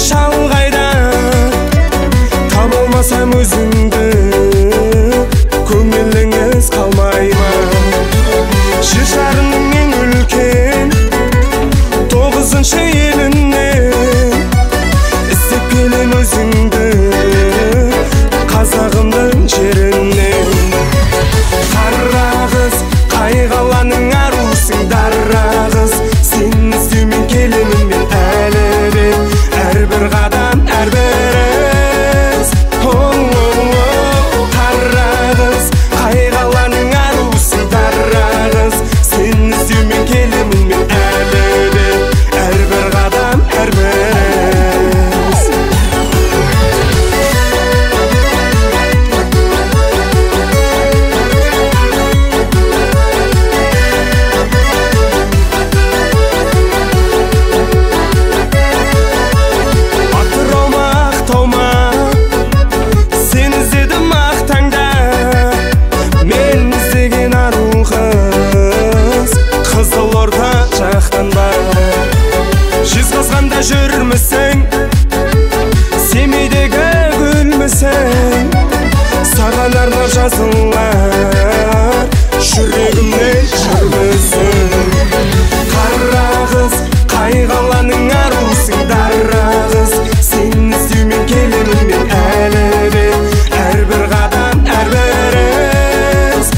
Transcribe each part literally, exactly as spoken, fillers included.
шалғайда таба алмасам өзіңді көңіліңіз қалмай ма? Жер шарының ең үлкен тоғызыншы елінен іздеп келем өзіңді қазағымның жерінен. Қара қыз қай қаланың арусың дара қыз, сені іздеумен келемін мен әлі де әрбір қадам әрбір із. Қара қыз қай қаланың арусың дара қыз, сені іздеумен келемін мен әлі де әрбір қадам әрбір із. Жезқазғанда жүрмісің, Семейдегі гүлмісің, саған арнап жазылар жүрегімнен жүрмісің. Қара қыз қай қаланың арусың дара қыз, сені іздеумен келемін мен әлі де әрбір қадам әрбір із.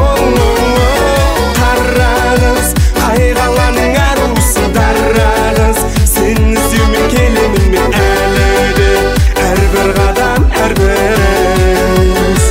Қара қыз қай қаланың арусың дара қыз, сені іздеумен келемін мен әлі де әрбір қадам әрбір із.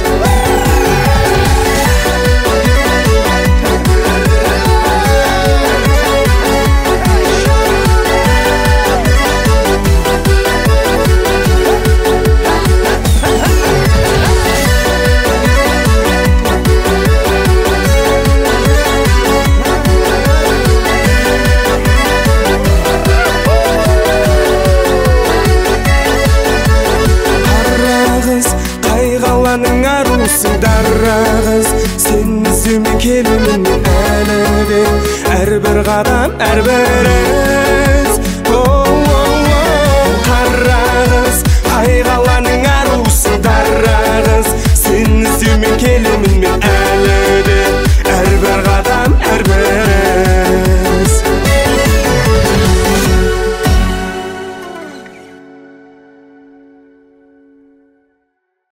Қаланың арусың дара қыз, сені іздеумен келемін мен әлі де әрбір қадам әрбір із.